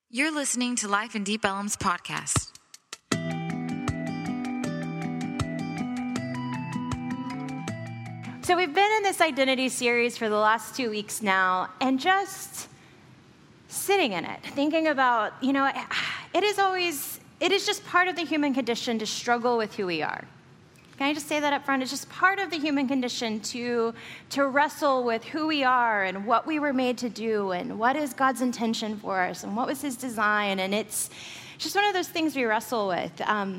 You're listening to Life in Deep Ellum's podcast. So we've been in this identity series for the last 2 weeks now, and just sitting in it, thinking about, it is just part of the human condition to struggle with who we are. Can I just say that up front? It's just part of the human condition to wrestle with who we are and what we were made to do and what is God's intention for us and what was his design. And it's just one of those things we wrestle with,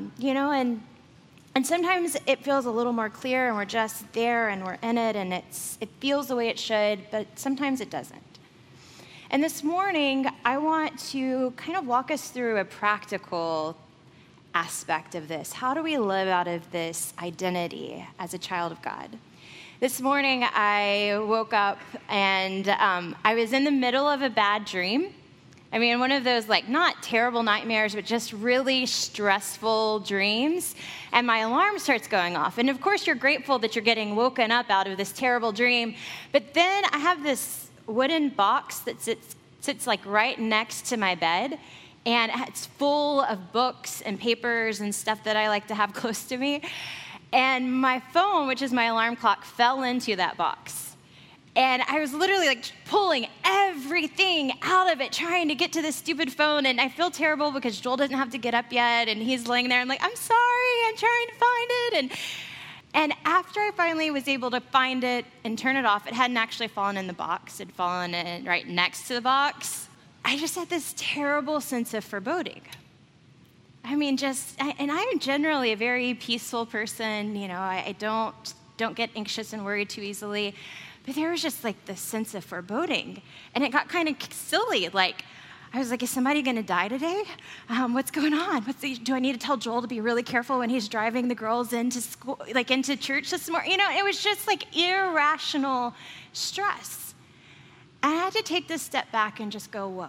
and sometimes it feels a little more clear and we're just there and we're in it and it feels the way it should, but sometimes it doesn't. And this morning, I want to kind of walk us through a practical aspect of this. How do we live out of this identity as a child of God? This morning, I woke up and I was in the middle of a bad dream. I mean, one of those, not terrible nightmares, but just really stressful dreams. And my alarm starts going off. And of course, you're grateful that you're getting woken up out of this terrible dream. But then I have this wooden box that sits right next to my bed. And it's full of books and papers and stuff that I like to have close to me. And my phone, which is my alarm clock, fell into that box. And I was literally pulling everything out of it, trying to get to this stupid phone. And I feel terrible because Joel doesn't have to get up yet. And he's laying there. I'm like, I'm sorry, I'm trying to find it. And after I finally was able to find it and turn it off, it hadn't actually fallen in the box. It had fallen in right next to the box. I just had this terrible sense of foreboding. I mean, and I'm generally a very peaceful person. I don't get anxious and worried too easily. But there was just this sense of foreboding. And it got kind of silly. I was like, is somebody going to die today? What's going on? Do I need to tell Joel to be really careful when he's driving the girls into school, into church this morning? It was just irrational stress. I had to take this step back and just go, whoa.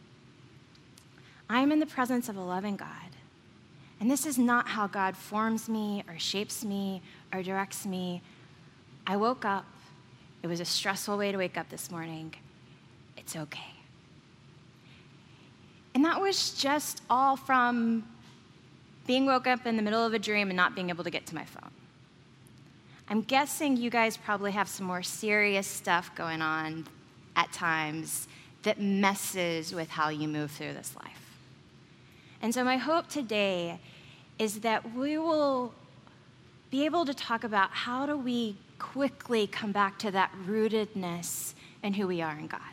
I'm in the presence of a loving God. And this is not how God forms me or shapes me or directs me. I woke up. It was a stressful way to wake up this morning. It's okay. And that was just all from being woke up in the middle of a dream and not being able to get to my phone. I'm guessing you guys probably have some more serious stuff going on at times that messes with how you move through this life. And so my hope today is that we will be able to talk about how do we quickly come back to that rootedness in who we are in God.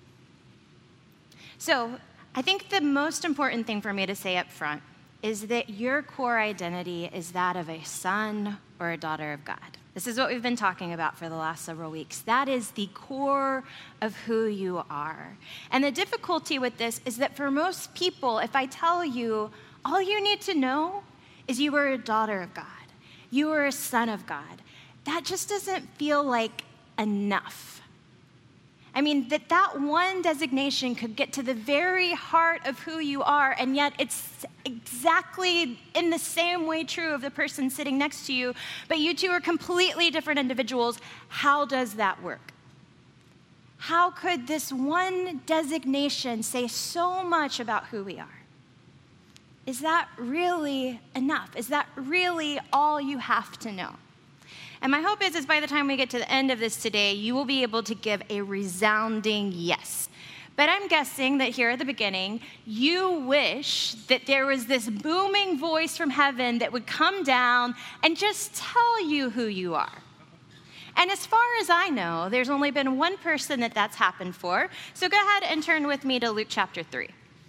So I think the most important thing for me to say up front is that your core identity is that of a son or a daughter of God. This is what we've been talking about for the last several weeks. That is the core of who you are. And the difficulty with this is that for most people, if I tell you, all you need to know is you were a daughter of God. You were a son of God. That just doesn't feel like enough. I mean, that one designation could get to the very heart of who you are, and yet it's exactly in the same way true of the person sitting next to you, but you two are completely different individuals. How does that work? How could this one designation say so much about who we are? Is that really enough? Is that really all you have to know? And my hope is by the time we get to the end of this today, you will be able to give a resounding yes. But I'm guessing that here at the beginning, you wish that there was this booming voice from heaven that would come down and just tell you who you are. And as far as I know, there's only been one person that that's happened for. So go ahead and turn with me to Luke chapter 3.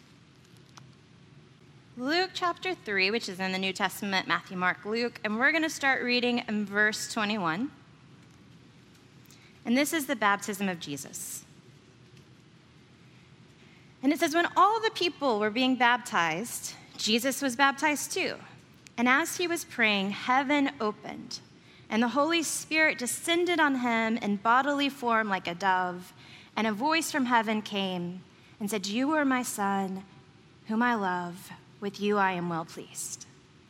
Luke chapter 3, which is in the New Testament, Matthew, Mark, Luke, and we're going to start reading in verse 21. And this is the baptism of Jesus. And it says, when all the people were being baptized, Jesus was baptized too. And as he was praying, heaven opened, and the Holy Spirit descended on him in bodily form like a dove, and a voice from heaven came and said, "You are my son, whom I love. With you I am well pleased."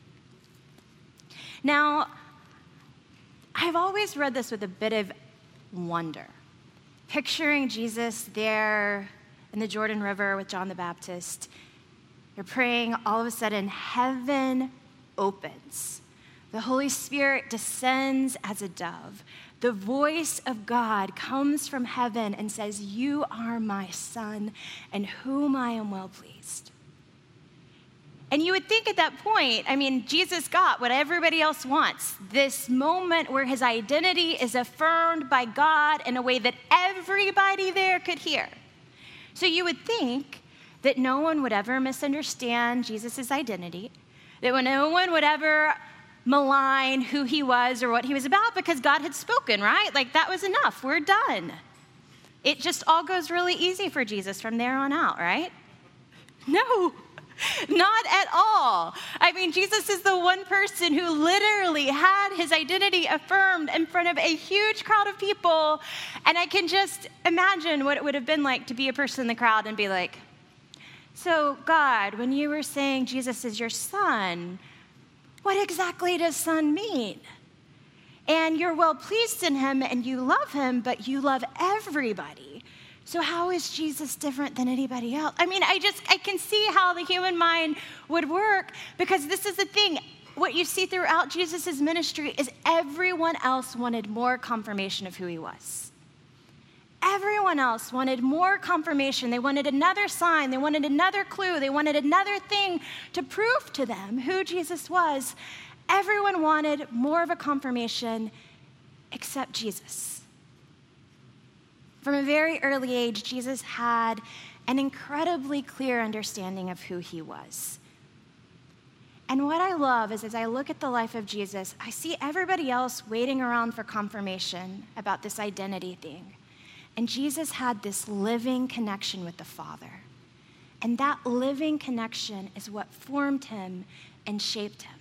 Now, I've always read this with a bit of wonder, picturing Jesus there in the Jordan River with John the Baptist. They're praying, all of a sudden, heaven opens. The Holy Spirit descends as a dove. The voice of God comes from heaven and says, "You are my Son, in whom I am well pleased." And you would think at that point, Jesus got what everybody else wants. This moment where his identity is affirmed by God in a way that everybody there could hear. So you would think that no one would ever misunderstand Jesus' identity, that no one would ever malign who he was or what he was about because God had spoken, right? Like that was enough. We're done. It just all goes really easy for Jesus from there on out, right? No, not at all. Jesus is the one person who literally had his identity affirmed in front of a huge crowd of people. And I can just imagine what it would have been like to be a person in the crowd and be like, "So God, when you were saying Jesus is your son, what exactly does son mean? And you're well pleased in him and you love him, but you love everybody. So how is Jesus different than anybody else?" I can see how the human mind would work, because this is the thing. What you see throughout Jesus' ministry is everyone else wanted more confirmation of who he was. Everyone else wanted more confirmation. They wanted another sign. They wanted another clue. They wanted another thing to prove to them who Jesus was. Everyone wanted more of a confirmation except Jesus. From a very early age, Jesus had an incredibly clear understanding of who he was. And what I love is, as I look at the life of Jesus, I see everybody else waiting around for confirmation about this identity thing. And Jesus had this living connection with the Father. And that living connection is what formed him and shaped him.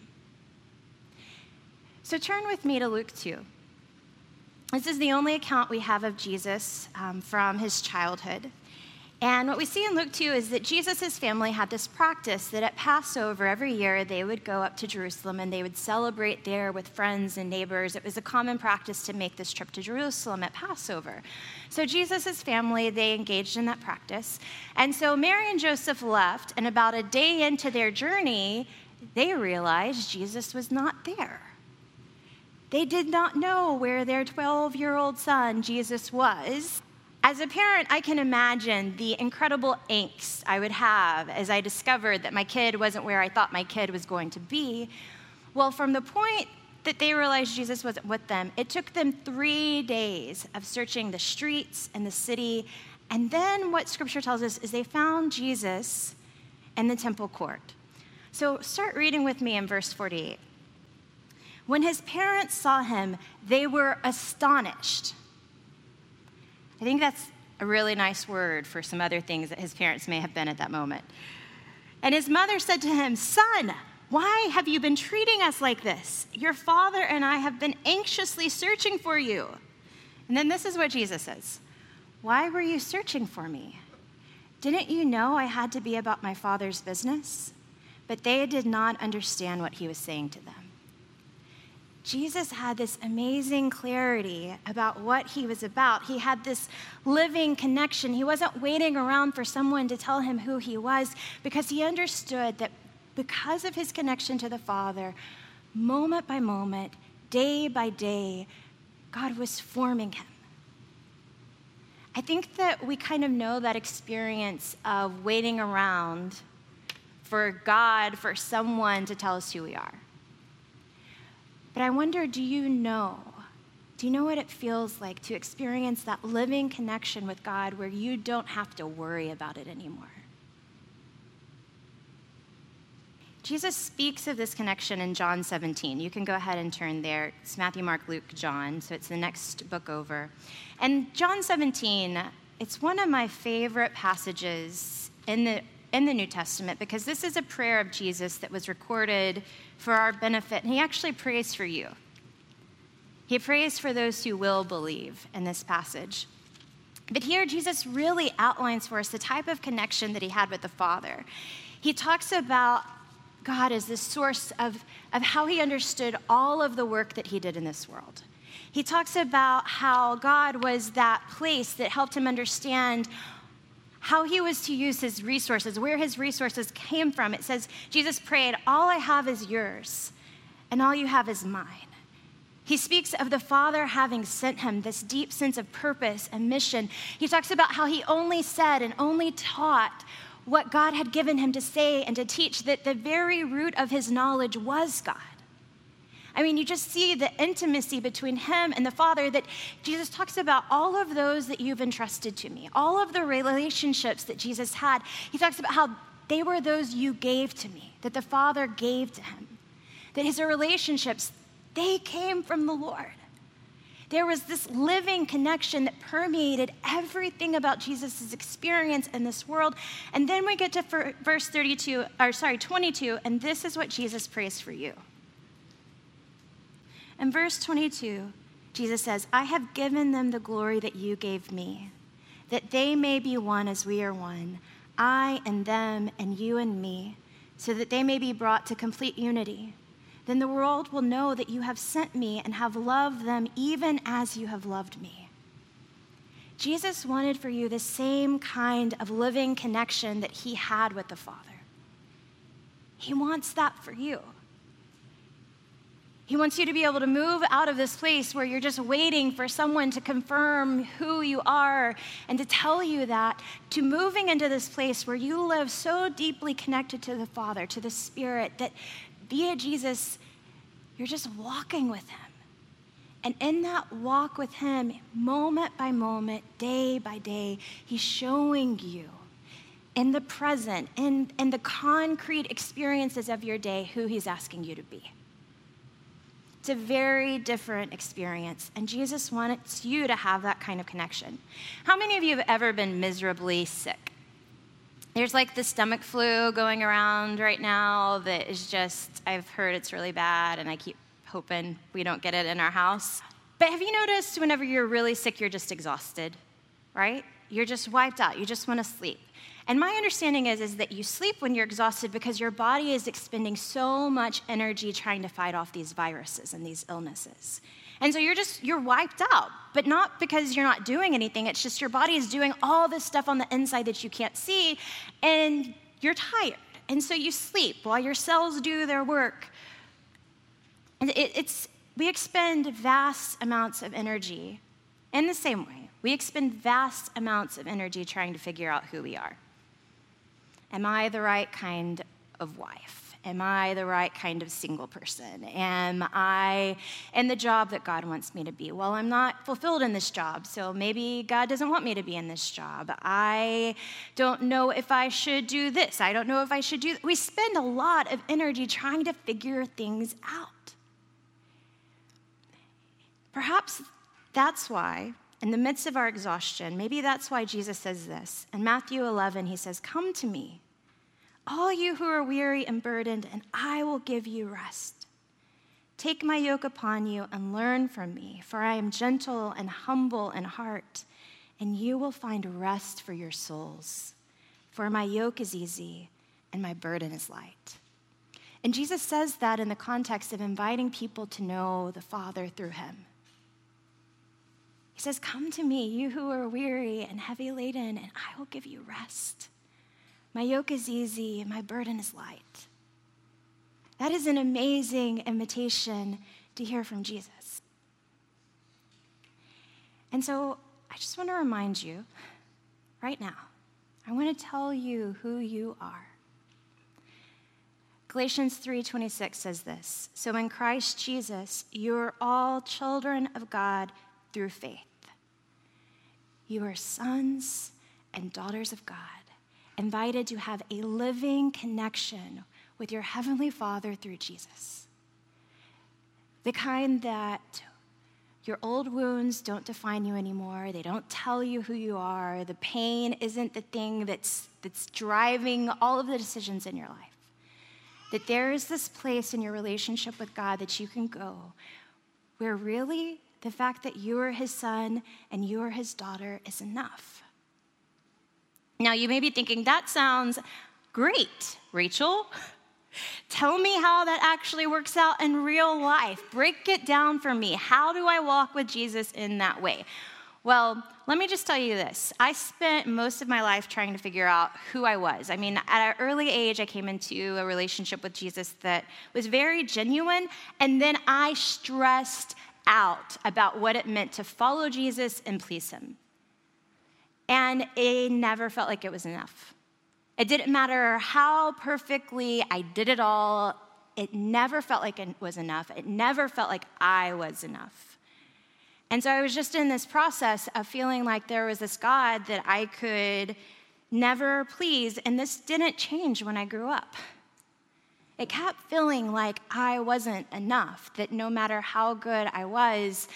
So turn with me to Luke 2. This is the only account we have of Jesus from his childhood. And what we see in Luke 2 is that Jesus' family had this practice that at Passover every year they would go up to Jerusalem and they would celebrate there with friends and neighbors. It was a common practice to make this trip to Jerusalem at Passover. So Jesus' family, they engaged in that practice. And so Mary and Joseph left, and about a day into their journey, they realized Jesus was not there. They did not know where their 12-year-old son, Jesus, was. As a parent, I can imagine the incredible angst I would have as I discovered that my kid wasn't where I thought my kid was going to be. Well, from the point that they realized Jesus wasn't with them, it took them 3 days of searching the streets and the city. And then what Scripture tells us is they found Jesus in the temple court. So start reading with me in verse 48. When his parents saw him, they were astonished. I think that's a really nice word for some other things that his parents may have been at that moment. And his mother said to him, "Son, why have you been treating us like this? Your father and I have been anxiously searching for you." And then this is what Jesus says. "Why were you searching for me? Didn't you know I had to be about my Father's business?" But they did not understand what he was saying to them. Jesus had this amazing clarity about what he was about. He had this living connection. He wasn't waiting around for someone to tell him who he was, because he understood that because of his connection to the Father, moment by moment, day by day, God was forming him. I think that we kind of know that experience of waiting around for God, for someone to tell us who we are. But I wonder, do you know what it feels like to experience that living connection with God where you don't have to worry about it anymore? Jesus speaks of this connection in John 17. You can go ahead and turn there. It's Matthew, Mark, Luke, John, so it's the next book over. And John 17, it's one of my favorite passages in the New Testament, because this is a prayer of Jesus that was recorded for our benefit, and he actually prays for you. He prays for those who will believe in this passage. But here, Jesus really outlines for us the type of connection that he had with the Father. He talks about God as the source of how he understood all of the work that he did in this world. He talks about how God was that place that helped him understand how he was to use his resources, where his resources came from. It says, Jesus prayed, all I have is yours, and all you have is mine. He speaks of the Father having sent him, this deep sense of purpose and mission. He talks about how he only said and only taught what God had given him to say and to teach, that the very root of his knowledge was God. I mean, you just see the intimacy between him and the Father, that Jesus talks about all of those that you've entrusted to me, all of the relationships that Jesus had. He talks about how they were those you gave to me, that the Father gave to him, that his relationships, they came from the Lord. There was this living connection that permeated everything about Jesus' experience in this world. And then we get to verse 22, and this is what Jesus prays for you. In verse 22, Jesus says, I have given them the glory that you gave me, that they may be one as we are one, I and them and you and me, so that they may be brought to complete unity. Then the world will know that you have sent me and have loved them even as you have loved me. Jesus wanted for you the same kind of living connection that he had with the Father. He wants that for you. He wants you to be able to move out of this place where you're just waiting for someone to confirm who you are and to tell you that, to moving into this place where you live so deeply connected to the Father, to the Spirit, that via Jesus, you're just walking with him. And in that walk with him, moment by moment, day by day, he's showing you in the present, in the concrete experiences of your day, who he's asking you to be. It's a very different experience, and Jesus wants you to have that kind of connection. How many of you have ever been miserably sick? There's like the stomach flu going around right now that is just, I've heard it's really bad, and I keep hoping we don't get it in our house. But have you noticed whenever you're really sick, you're just exhausted, right? You're just wiped out. You just want to sleep. And my understanding is that you sleep when you're exhausted because your body is expending so much energy trying to fight off these viruses and these illnesses. And so you're wiped out, but not because you're not doing anything. It's just your body is doing all this stuff on the inside that you can't see, and you're tired. And so you sleep while your cells do their work. And we expend vast amounts of energy in the same way. We expend vast amounts of energy trying to figure out who we are. Am I the right kind of wife? Am I the right kind of single person? Am I in the job that God wants me to be? Well, I'm not fulfilled in this job, so maybe God doesn't want me to be in this job. I don't know if I should do this. I don't know if I should do that. We spend a lot of energy trying to figure things out. Perhaps that's why, in the midst of our exhaustion, maybe that's why Jesus says this. In Matthew 11, he says, "Come to me, all you who are weary and burdened, and I will give you rest. Take my yoke upon you and learn from me, for I am gentle and humble in heart, and you will find rest for your souls. For my yoke is easy and my burden is light." And Jesus says that in the context of inviting people to know the Father through him. He says, "Come to me, you who are weary and heavy laden, and I will give you rest. My yoke is easy and my burden is light." That is an amazing invitation to hear from Jesus. And so I just want to remind you right now, I want to tell you who you are. Galatians 3:26 says this, "So in Christ Jesus, you are all children of God through faith. You are sons and daughters of God, invited to have a living connection with your heavenly Father through Jesus. The kind that your old wounds don't define you anymore. They don't tell you who you are. The pain isn't the thing that's driving all of the decisions in your life. That there is this place in your relationship with God that you can go where really the fact that you are his son and you are his daughter is enough." Now, you may be thinking, that sounds great, Rachel. Tell me how that actually works out in real life. Break it down for me. How do I walk with Jesus in that way? Well, let me just tell you this. I spent most of my life trying to figure out who I was. I mean, at an early age, I came into a relationship with Jesus that was very genuine, and then I stressed out about what it meant to follow Jesus and please him. And it never felt like it was enough. It didn't matter how perfectly I did it all. It never felt like it was enough. It never felt like I was enough. And so I was just in this process of feeling like there was this God that I could never please, and this didn't change when I grew up. It kept feeling like I wasn't enough, that no matter how good I was,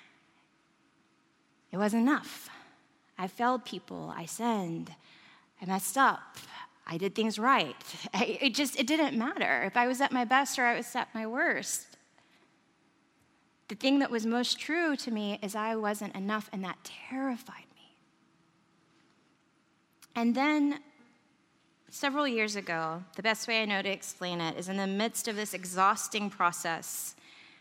it wasn't enough. I failed people, I sinned, I messed up, I did things right. It didn't matter if I was at my best or I was at my worst. The thing that was most true to me is I wasn't enough, and that terrified me. And then several years ago, the best way I know to explain it is in the midst of this exhausting process,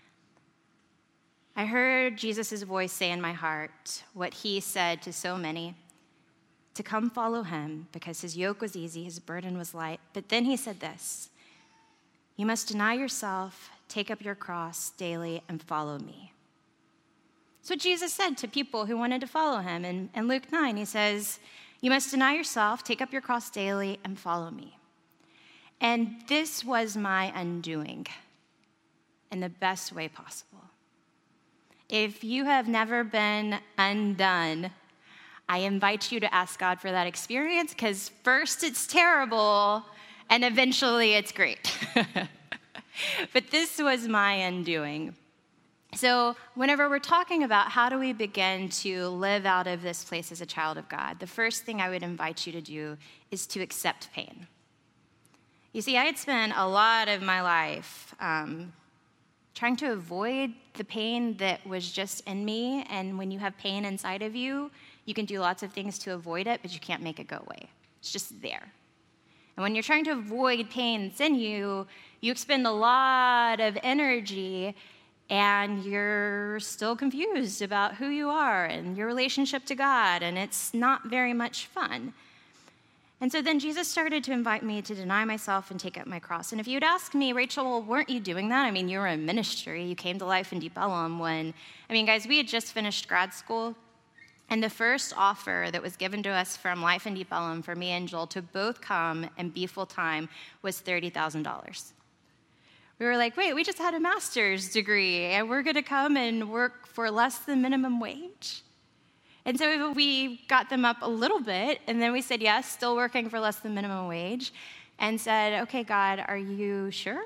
I heard Jesus' voice say in my heart what he said to so many, to come follow him because his yoke was easy, his burden was light. But then he said this, you must deny yourself, take up your cross daily, and follow me. That's what Jesus said to people who wanted to follow him. In Luke 9, he says, you must deny yourself, take up your cross daily, and follow me. And this was my undoing in the best way possible. If you have never been undone, I invite you to ask God for that experience, because first it's terrible, and eventually it's great. But this was my undoing. So whenever we're talking about how do we begin to live out of this place as a child of God, the first thing I would invite you to do is to accept pain. You see, I had spent a lot of my life trying to avoid the pain that was just in me, and when you have pain inside of you, you can do lots of things to avoid it, but you can't make it go away. It's just there. And when you're trying to avoid pain that's in you, you expend a lot of energy, and you're still confused about who you are and your relationship to God, and it's not very much fun. And so then Jesus started to invite me to deny myself and take up my cross. And if you'd ask me, Rachel, well, weren't you doing that? I mean, you were in ministry. You came to Life in Deep Ellum when, guys, we had just finished grad school. And the first offer that was given to us from Life in Deep Ellum for me and Joel to both come and be full-time was $30,000. We were like, wait, we just had a master's degree, and we're going to come and work for less than minimum wage? And so we got them up a little bit, and then we said yes, still working for less than minimum wage, and said, okay, God, are you sure?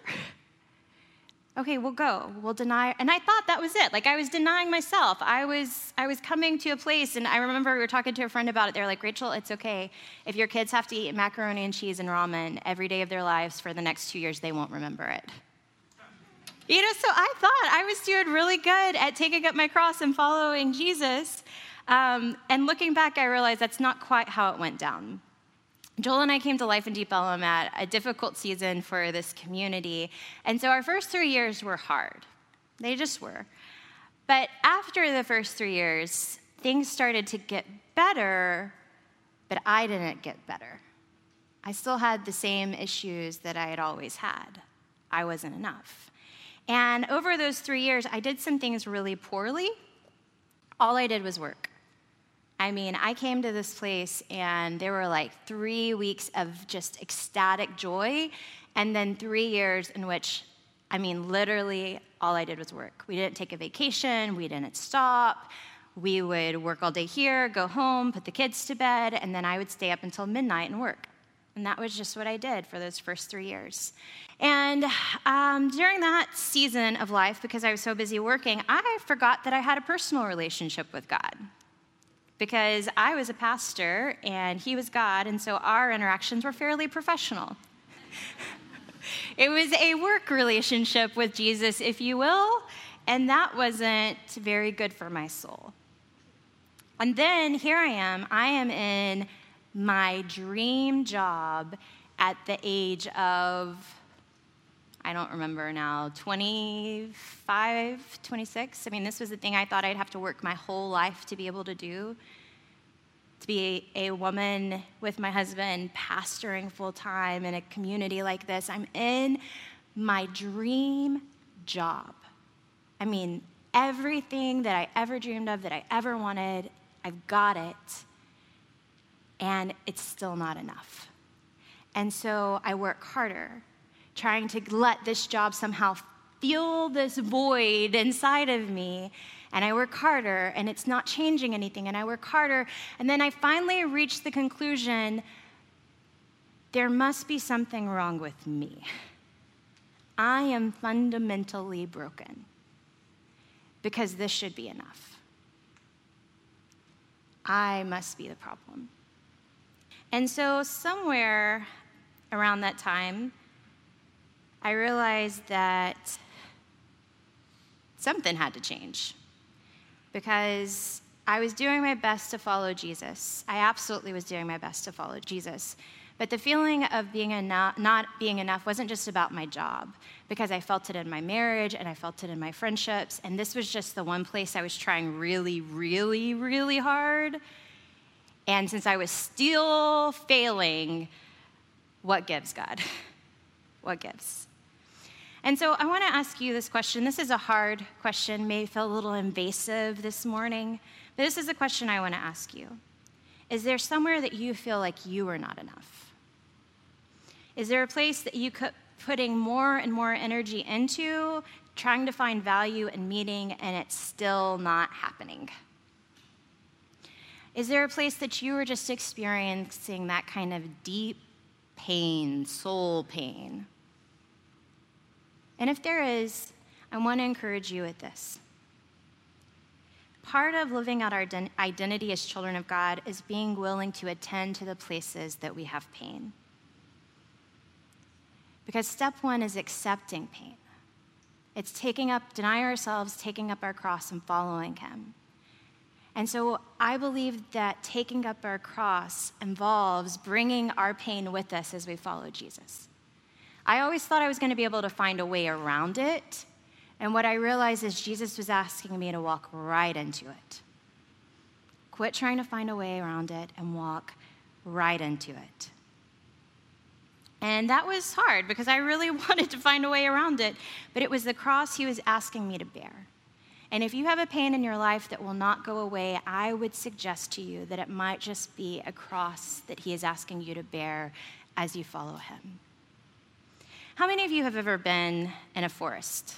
Okay, we'll go. We'll deny. And I thought that was it. Like, I was denying myself. I was coming to a place, and I remember we were talking to a friend about it. They were like, Rachel, it's okay. If your kids have to eat macaroni and cheese and ramen every day of their lives for the next 2 years, they won't remember it. So I thought I was doing really good at taking up my cross and following Jesus. And looking back, I realized that's not quite how it went down. Joel and I came to Life in Deep Ellum at a difficult season for this community. And so our first 3 years were hard. They just were. But after the first 3 years, things started to get better, but I didn't get better. I still had the same issues that I had always had. I wasn't enough. And over those 3 years, I did some things really poorly. All I did was work. I came to this place, and there were like 3 weeks of just ecstatic joy, and then 3 years in which, literally all I did was work. We didn't take a vacation. We didn't stop. We would work all day here, go home, put the kids to bed, and then I would stay up until midnight and work. And that was just what I did for those first 3 years. And during that season of life, because I was so busy working, I forgot that I had a personal relationship with God. Because I was a pastor and he was God, and so our interactions were fairly professional. It was a work relationship with Jesus, if you will, and that wasn't very good for my soul. And then here I am in my dream job at the age of, I don't remember now, 25, 26. I mean, this was the thing I thought I'd have to work my whole life to be able to do. To be a woman with my husband, pastoring full-time in a community like this. I'm in my dream job. I mean, everything that I ever dreamed of, that I ever wanted, I've got it. And it's still not enough. And so I work harder, trying to let this job somehow fill this void inside of me. And I work harder, and it's not changing anything, and I work harder. And then I finally reach the conclusion, there must be something wrong with me. I am fundamentally broken, because this should be enough. I must be the problem. And so somewhere around that time, I realized that something had to change, because I was doing my best to follow Jesus. I absolutely was doing my best to follow Jesus. But the feeling of not being enough wasn't just about my job, because I felt it in my marriage and I felt it in my friendships. And this was just the one place I was trying really, really, really hard. And since I was still failing, what gives, God? What gives? And so I want to ask you this question. This is a hard question, may feel a little invasive this morning, but this is a question I want to ask you. Is there somewhere that you feel like you are not enough? Is there a place that you could putting more and more energy into, trying to find value and meaning, and it's still not happening? Is there a place that you are just experiencing that kind of deep pain, soul pain? And if there is, I want to encourage you with this. Part of living out our identity as children of God is being willing to attend to the places that we have pain. Because step one is accepting pain. It's denying ourselves, taking up our cross, and following Him. And so I believe that taking up our cross involves bringing our pain with us as we follow Jesus. I always thought I was going to be able to find a way around it. And what I realized is Jesus was asking me to walk right into it. Quit trying to find a way around it and walk right into it. And that was hard because I really wanted to find a way around it, but it was the cross He was asking me to bear. And if you have a pain in your life that will not go away, I would suggest to you that it might just be a cross that He is asking you to bear as you follow Him. How many of you have ever been in a forest?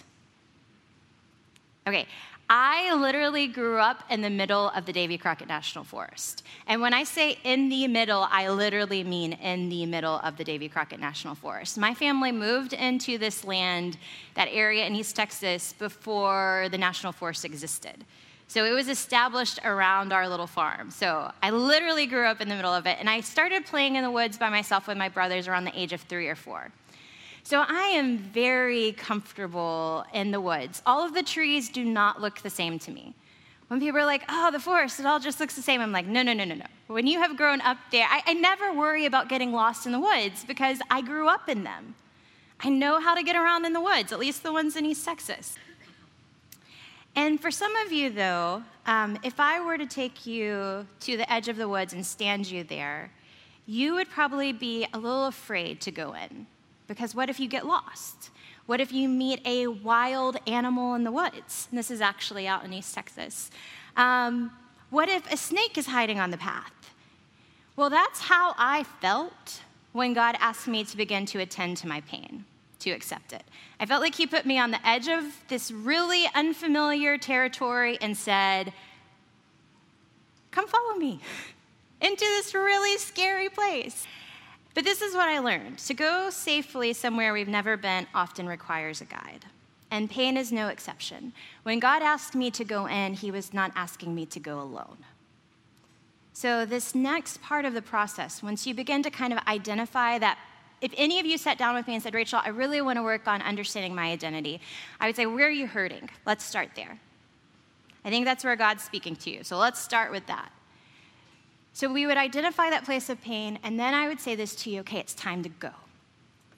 Okay, I literally grew up in the middle of the Davy Crockett National Forest. And when I say in the middle, I literally mean in the middle of the Davy Crockett National Forest. My family moved into this land, that area in East Texas, before the National Forest existed. So it was established around our little farm. So I literally grew up in the middle of it. And I started playing in the woods by myself with my brothers around the age of 3 or 4. So I am very comfortable in the woods. All of the trees do not look the same to me. When people are like, oh, the forest, it all just looks the same, I'm like, no. When you have grown up there, I never worry about getting lost in the woods because I grew up in them. I know how to get around in the woods, at least the ones in East Texas. And for some of you, though, if I were to take you to the edge of the woods and stand you there, you would probably be a little afraid to go in. Because what if you get lost? What if you meet a wild animal in the woods? And this is actually out in East Texas. What if a snake is hiding on the path? Well, that's how I felt when God asked me to begin to attend to my pain, to accept it. I felt like He put me on the edge of this really unfamiliar territory and said, come follow me into this really scary place. But this is what I learned. To go safely somewhere we've never been often requires a guide. And pain is no exception. When God asked me to go in, He was not asking me to go alone. So this next part of the process, once you begin to kind of identify that, if any of you sat down with me and said, Rachel, I really want to work on understanding my identity, I would say, where are you hurting? Let's start there. I think that's where God's speaking to you. So let's start with that. So we would identify that place of pain, and then I would say this to you, okay, it's time to go.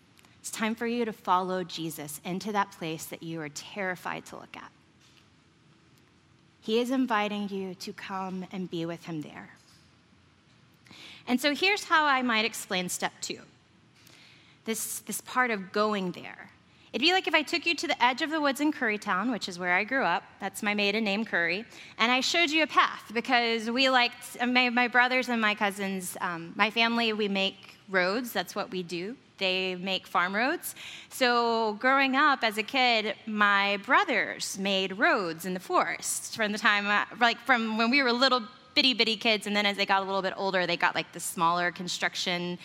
It's time for you to follow Jesus into that place that you are terrified to look at. He is inviting you to come and be with him there. And so here's how I might explain step 2. This part of going there. It'd be like if I took you to the edge of the woods in Currytown, which is where I grew up. That's my maiden name, Curry. And I showed you a path because we liked, my brothers and my cousins, my family, we make roads. That's what we do. They make farm roads. So growing up as a kid, my brothers made roads in the forest from the time, from when we were little bitty kids. And then as they got a little bit older, they got like the smaller construction,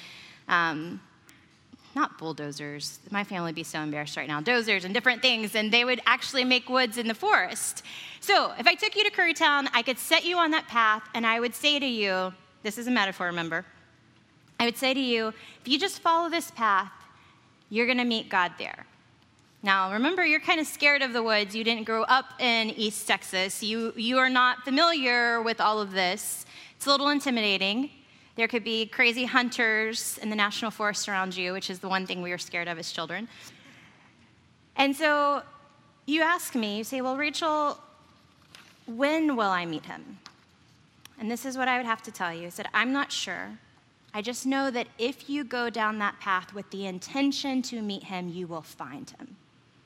not bulldozers. My family would be so embarrassed right now. Dozers and different things, and they would actually make woods in the forest. So if I took you to Currytown, I could set you on that path, and I would say to you, this is a metaphor, remember? I would say to you, if you just follow this path, you're going to meet God there. Now, remember, you're kind of scared of the woods. You didn't grow up in East Texas. You are not familiar with all of this. It's a little intimidating. There could be crazy hunters in the national forest around you, which is the one thing we were scared of as children. And so you ask me, you say, well, Rachel, when will I meet him? And this is what I would have to tell you. I said, I'm not sure. I just know that if you go down that path with the intention to meet him, you will find him.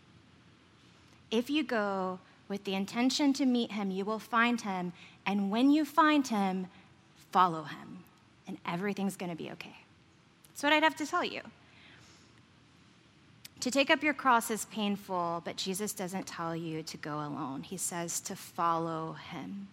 If you go with the intention to meet him, you will find him. And when you find him, follow him. And everything's going to be okay. That's what I'd have to tell you. To take up your cross is painful, but Jesus doesn't tell you to go alone. He says to follow him.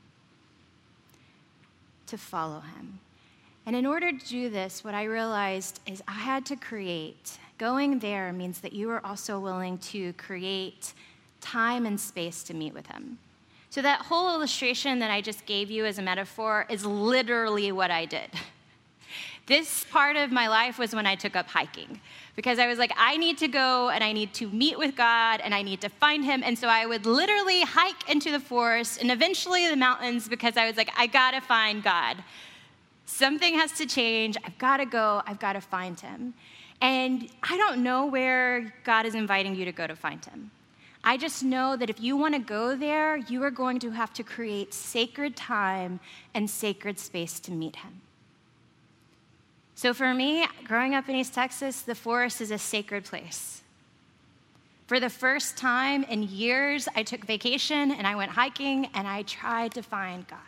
To follow him. And in order to do this, what I realized is I had to create. Going there means that you are also willing to create time and space to meet with him. So that whole illustration that I just gave you as a metaphor is literally what I did. This part of my life was when I took up hiking because I was like, I need to go and I need to meet with God and I need to find him. And so I would literally hike into the forest and eventually the mountains because I was like, I gotta find God. Something has to change. I've gotta go. I've gotta find him. And I don't know where God is inviting you to go to find him. I just know that if you want to go there, you are going to have to create sacred time and sacred space to meet him. So for me, growing up in East Texas, the forest is a sacred place. For the first time in years, I took vacation and I went hiking and I tried to find God.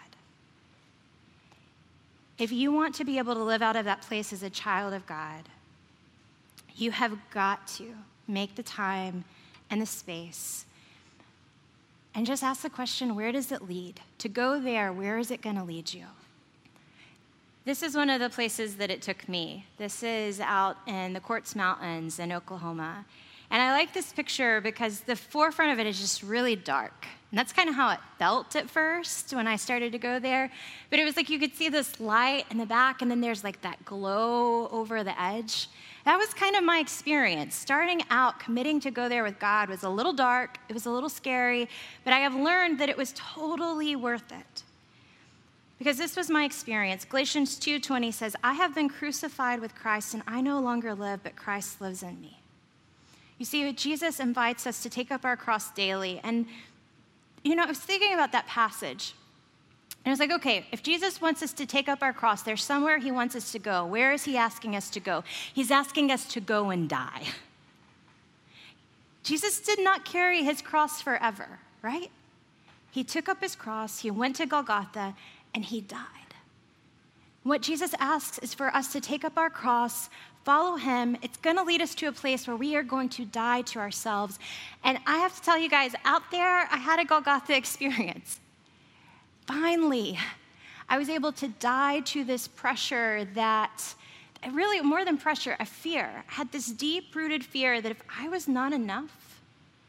If you want to be able to live out of that place as a child of God, you have got to make the time and the space and just ask the question, where does it lead? To go there, where is it going to lead you? This is one of the places that it took me. This is out in the Quartz Mountains in Oklahoma. And I like this picture because the forefront of it is just really dark. And that's kind of how it felt at first when I started to go there. But it was like you could see this light in the back, and then there's like that glow over the edge. That was kind of my experience. Starting out, committing to go there with God was a little dark. It was a little scary. But I have learned that it was totally worth it. Because this was my experience. Galatians 2:20 says, I have been crucified with Christ, and I no longer live, but Christ lives in me. You see, Jesus invites us to take up our cross daily. And, I was thinking about that passage. And I was like, okay, if Jesus wants us to take up our cross, there's somewhere he wants us to go. Where is he asking us to go? He's asking us to go and die. Jesus did not carry his cross forever, right? He took up his cross, he went to Golgotha, and he died. What Jesus asks is for us to take up our cross, follow him. It's going to lead us to a place where we are going to die to ourselves. And I have to tell you guys, out there, I had a Golgotha experience. Finally, I was able to die to this pressure that, really more than pressure, a fear. I had this deep-rooted fear that if I was not enough,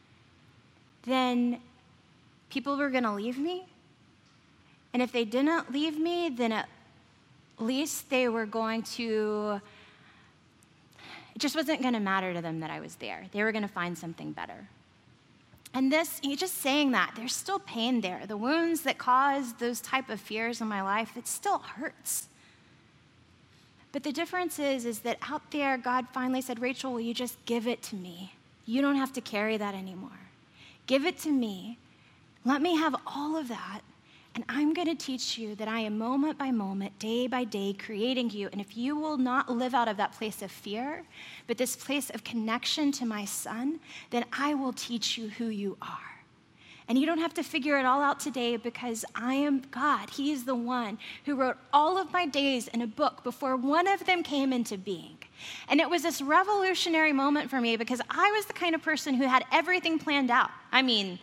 then people were going to leave me. And if they didn't leave me, then at least they were going to, it just wasn't going to matter to them that I was there. They were going to find something better. And just saying that, there's still pain there. The wounds that caused those type of fears in my life, it still hurts. But the difference is that out there, God finally said, Rachel, will you just give it to me? You don't have to carry that anymore. Give it to me. Let me have all of that. And I'm going to teach you that I am moment by moment, day by day, creating you. And if you will not live out of that place of fear, but this place of connection to my son, then I will teach you who you are. And you don't have to figure it all out today because I am God. He is the one who wrote all of my days in a book before one of them came into being. And it was this revolutionary moment for me because I was the kind of person who had everything planned out. I mean,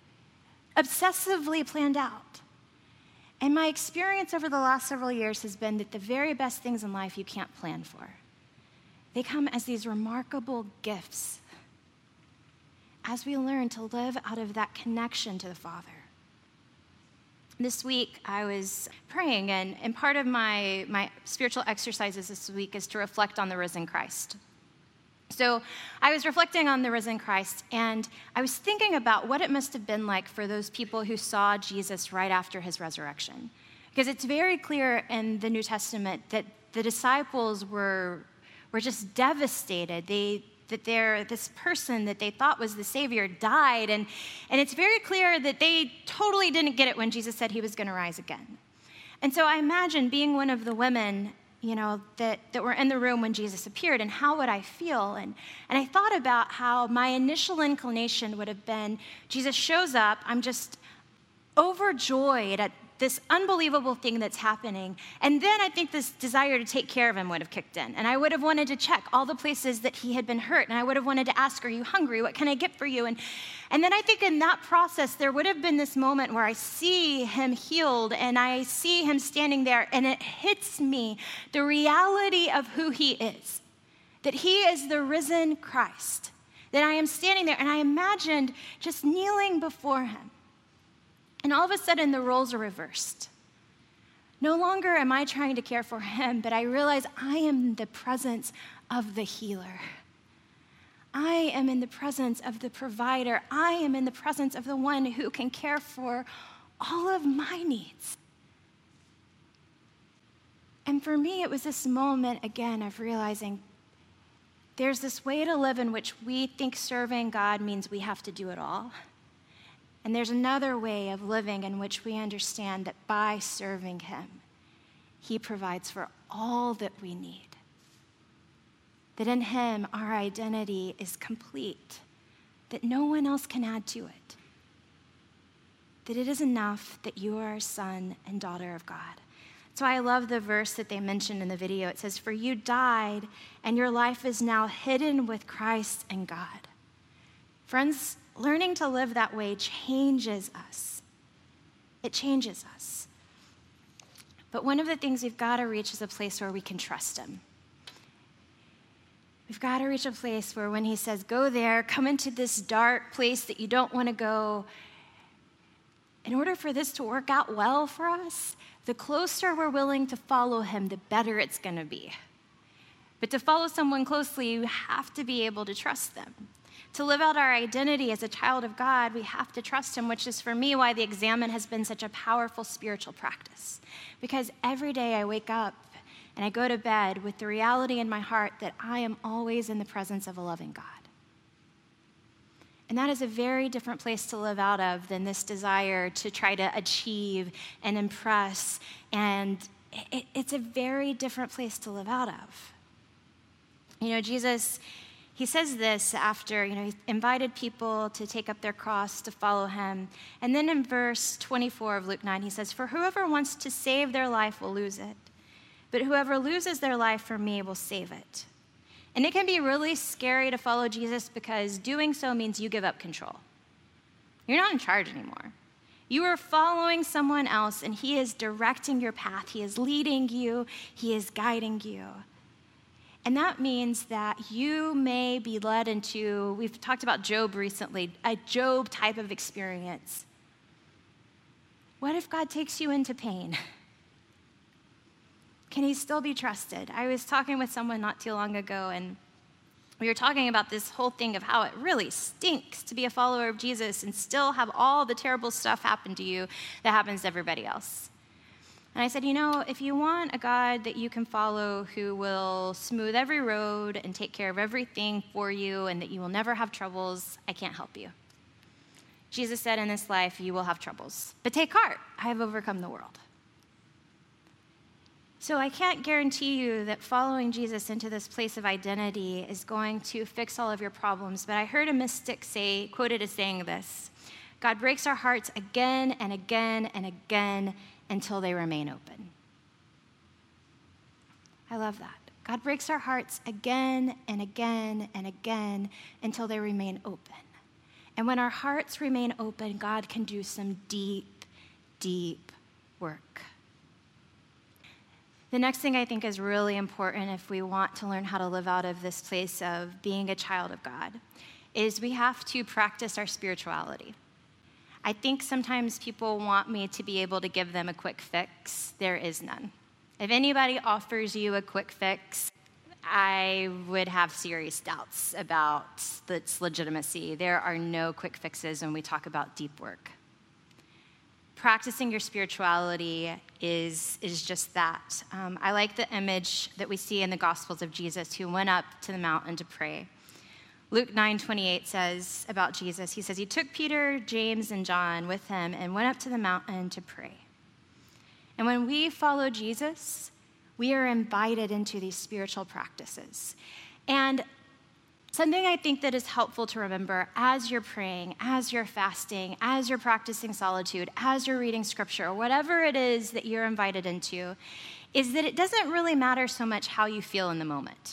obsessively planned out. And my experience over the last several years has been that the very best things in life you can't plan for. They come as these remarkable gifts as we learn to live out of that connection to the Father. This week, I was praying, and part of my spiritual exercises this week is to reflect on the risen Christ. So I was reflecting on the risen Christ, and I was thinking about what it must have been like for those people who saw Jesus right after his resurrection. Because it's very clear in the New Testament that the disciples were just devastated. This person that they thought was the Savior died, and it's very clear that they totally didn't get it when Jesus said he was going to rise again. And so I imagine being one of the women, that were in the room when Jesus appeared, and how would I feel? And I thought about how my initial inclination would have been, Jesus shows up, I'm just overjoyed at this unbelievable thing that's happening. And then I think this desire to take care of him would have kicked in. And I would have wanted to check all the places that he had been hurt. And I would have wanted to ask, are you hungry? What can I get for you? And then I think in that process, there would have been this moment where I see him healed and I see him standing there, and it hits me the reality of who he is, that he is the risen Christ, that I am standing there, and I imagined just kneeling before him. And all of a sudden, the roles are reversed. No longer am I trying to care for him, but I realize I am in the presence of the healer. I am in the presence of the provider. I am in the presence of the one who can care for all of my needs. And for me, it was this moment, again, of realizing there's this way to live in which we think serving God means we have to do it all. And there's another way of living in which we understand that by serving him, he provides for all that we need. That in him, our identity is complete, that no one else can add to it. That it is enough that you are a son and daughter of God. So I love the verse that they mentioned in the video. It says, "For you died, and your life is now hidden with Christ in God." Friends, learning to live that way changes us. It changes us. But one of the things we've got to reach is a place where we can trust him. We've got to reach a place where when he says, go there, come into this dark place that you don't want to go, in order for this to work out well for us, the closer we're willing to follow him, the better it's going to be. But to follow someone closely, you have to be able to trust them. To live out our identity as a child of God, we have to trust him, which is for me why the Examen has been such a powerful spiritual practice. Because every day I wake up and I go to bed with the reality in my heart that I am always in the presence of a loving God. And that is a very different place to live out of than this desire to try to achieve and impress. And it's a very different place to live out of. Jesus, he says this after, he invited people to take up their cross to follow him. And then in verse 24 of Luke 9, he says, "For whoever wants to save their life will lose it, but whoever loses their life for me will save it." And it can be really scary to follow Jesus because doing so means you give up control. You're not in charge anymore. You are following someone else, and he is directing your path. He is leading you. He is guiding you. And that means that you may be led into, we've talked about Job recently, a Job type of experience. What if God takes you into pain? Can he still be trusted? I was talking with someone not too long ago, and we were talking about this whole thing of how it really stinks to be a follower of Jesus and still have all the terrible stuff happen to you that happens to everybody else. And I said, if you want a God that you can follow who will smooth every road and take care of everything for you and that you will never have troubles, I can't help you. Jesus said, in this life, you will have troubles. But take heart, I have overcome the world. So I can't guarantee you that following Jesus into this place of identity is going to fix all of your problems. But I heard a mystic quoted as saying this: God breaks our hearts again and again and again until they remain open. I love that. God breaks our hearts again and again and again until they remain open. And when our hearts remain open, God can do some deep, deep work. The next thing I think is really important if we want to learn how to live out of this place of being a child of God is we have to practice our spirituality. I think sometimes people want me to be able to give them a quick fix. There is none. If anybody offers you a quick fix, I would have serious doubts about its legitimacy. There are no quick fixes when we talk about deep work. Practicing your spirituality is just that. I like the image that we see in the Gospels of Jesus who went up to the mountain to pray. Luke 9:28 says about Jesus, he says, he took Peter, James, and John with him and went up to the mountain to pray. And when we follow Jesus, we are invited into these spiritual practices. And something I think that is helpful to remember as you're praying, as you're fasting, as you're practicing solitude, as you're reading scripture, or whatever it is that you're invited into, is that it doesn't really matter so much how you feel in the moment.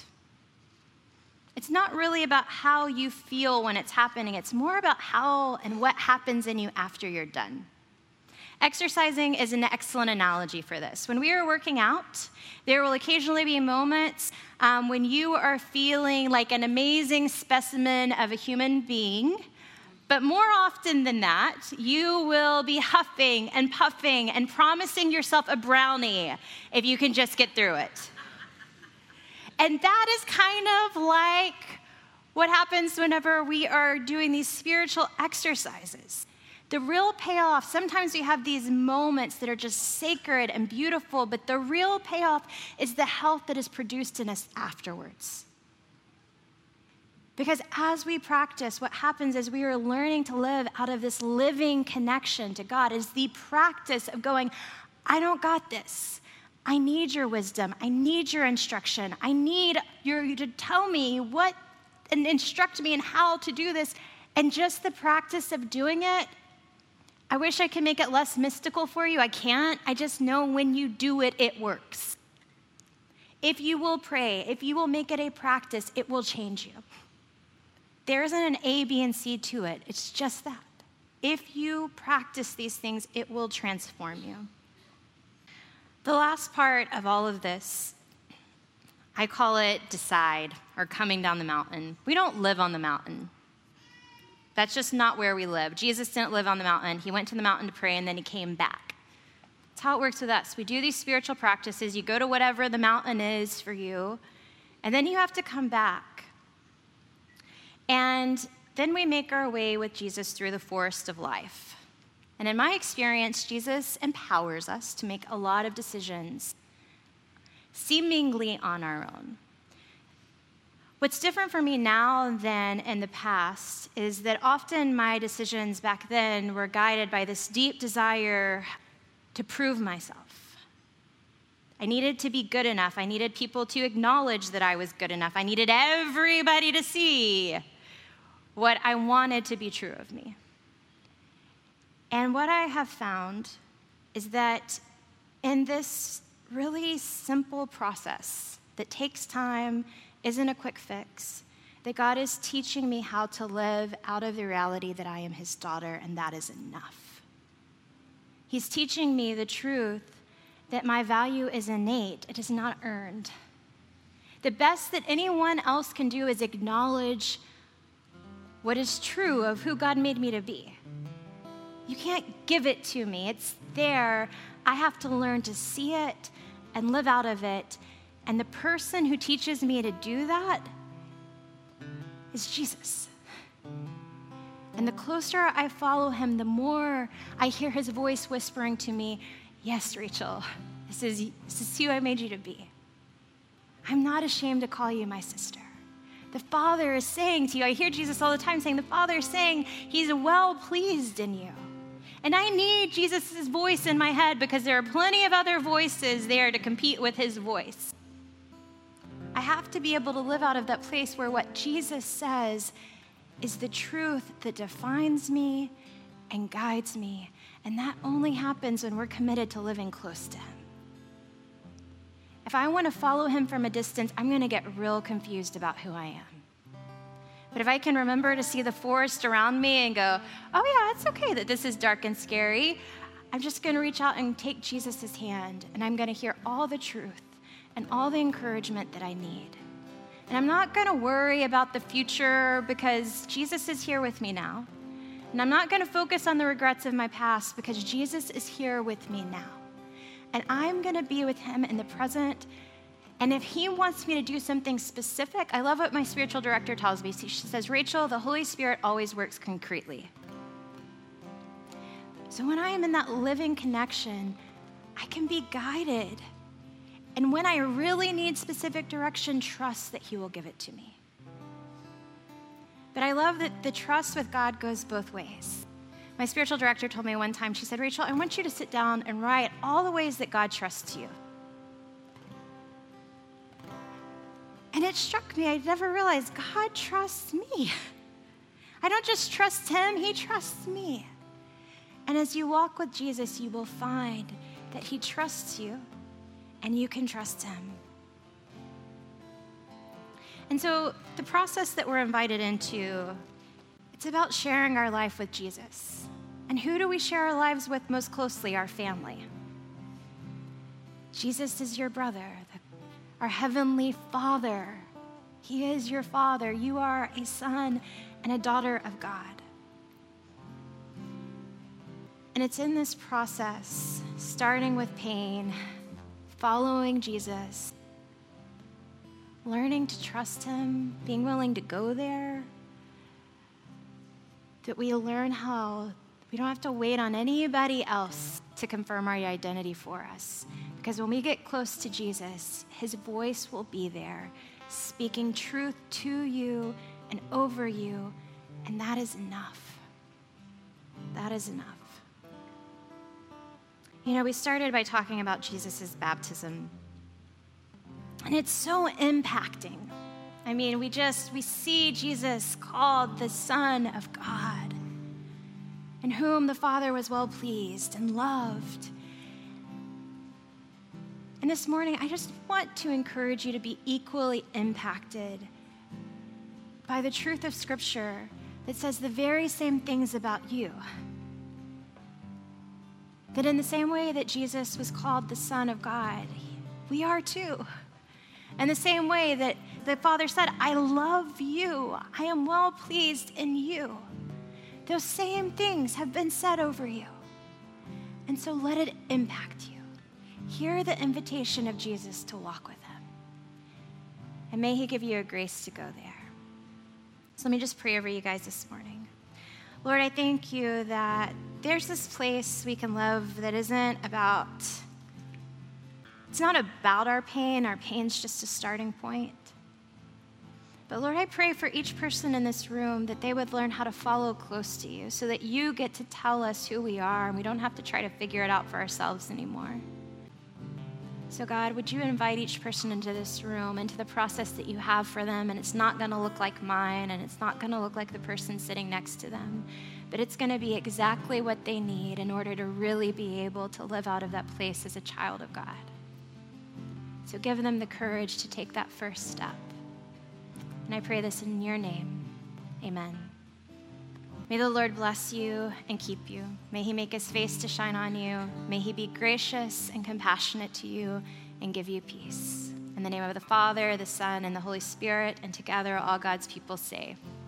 It's not really about how you feel when it's happening. It's more about how and what happens in you after you're done. Exercising is an excellent analogy for this. When we are working out, there will occasionally be moments when you are feeling like an amazing specimen of a human being, but more often than that, you will be huffing and puffing and promising yourself a brownie if you can just get through it. And that is kind of like what happens whenever we are doing these spiritual exercises. The real payoff, sometimes we have these moments that are just sacred and beautiful, but the real payoff is the health that is produced in us afterwards. Because as we practice, what happens is we are learning to live out of this living connection to God. It's the practice of going, I don't got this. I need your wisdom. I need your instruction. I need you to tell me what and instruct me in how to do this. And just the practice of doing it, I wish I could make it less mystical for you. I can't. I just know when you do it, it works. If you will pray, if you will make it a practice, it will change you. There isn't an A, B, and C to it. It's just that. If you practice these things, it will transform you. The last part of all of this, I call it decide, or coming down the mountain. We don't live on the mountain. That's just not where we live. Jesus didn't live on the mountain. He went to the mountain to pray, and then he came back. That's how it works with us. We do these spiritual practices. You go to whatever the mountain is for you, and then you have to come back. And then we make our way with Jesus through the forest of life. And in my experience, Jesus empowers us to make a lot of decisions, seemingly on our own. What's different for me now than in the past is that often my decisions back then were guided by this deep desire to prove myself. I needed to be good enough. I needed people to acknowledge that I was good enough. I needed everybody to see what I wanted to be true of me. And what I have found is that in this really simple process that takes time, isn't a quick fix, that God is teaching me how to live out of the reality that I am his daughter, and that is enough. He's teaching me the truth that my value is innate, it is not earned. The best that anyone else can do is acknowledge what is true of who God made me to be. You can't give it to me. It's there. I have to learn to see it and live out of it. And the person who teaches me to do that is Jesus. And the closer I follow him, the more I hear his voice whispering to me, yes, Rachel, This is who I made you to be. I'm not ashamed to call you my sister. The Father is saying to you, I hear Jesus all the time saying, the Father is saying he's well pleased in you. And I need Jesus' voice in my head because there are plenty of other voices there to compete with his voice. I have to be able to live out of that place where what Jesus says is the truth that defines me and guides me. And that only happens when we're committed to living close to him. If I want to follow him from a distance, I'm going to get real confused about who I am. But if I can remember to see the forest around me and go, oh yeah, it's okay that this is dark and scary, I'm just going to reach out and take Jesus' hand, and I'm going to hear all the truth and all the encouragement that I need. And I'm not going to worry about the future because Jesus is here with me now. And I'm not going to focus on the regrets of my past because Jesus is here with me now. And I'm going to be with him in the present. And if he wants me to do something specific, I love what my spiritual director tells me. She says, Rachel, the Holy Spirit always works concretely. So when I am in that living connection, I can be guided. And when I really need specific direction, trust that he will give it to me. But I love that the trust with God goes both ways. My spiritual director told me one time, she said, Rachel, I want you to sit down and write all the ways that God trusts you. And it struck me, I never realized God trusts me. I don't just trust him, he trusts me. And as you walk with Jesus, you will find that he trusts you and you can trust him. And so the process that we're invited into, it's about sharing our life with Jesus. And who do we share our lives with most closely? Our family. Jesus is your brother, our heavenly Father. He is your Father. You are a son and a daughter of God. And it's in this process, starting with pain, following Jesus, learning to trust him, being willing to go there, that we learn how we don't have to wait on anybody else to confirm our identity for us. Because when we get close to Jesus, his voice will be there, speaking truth to you and over you, and that is enough. That is enough. You know, we started by talking about Jesus' baptism, and it's so impacting. I mean, we see Jesus called the Son of God, in whom the Father was well pleased and loved. And this morning, I just want to encourage you to be equally impacted by the truth of Scripture that says the very same things about you. That in the same way that Jesus was called the Son of God, we are too. And the same way that the Father said, I love you, I am well pleased in you. Those same things have been said over you. And so let it impact you. Hear the invitation of Jesus to walk with him. And may he give you a grace to go there. So let me just pray over you guys this morning. Lord, I thank you that there's this place we can live that isn't about, it's not about our pain. Our pain's just a starting point. But Lord, I pray for each person in this room that they would learn how to follow close to you so that you get to tell us who we are and we don't have to try to figure it out for ourselves anymore. So God, would you invite each person into this room, into the process that you have for them, and it's not going to look like mine, and it's not going to look like the person sitting next to them, but it's going to be exactly what they need in order to really be able to live out of that place as a child of God. So give them the courage to take that first step. And I pray this in your name. Amen. May the Lord bless you and keep you. May he make his face to shine on you. May he be gracious and compassionate to you and give you peace. In the name of the Father, the Son, and the Holy Spirit, and together all God's people say,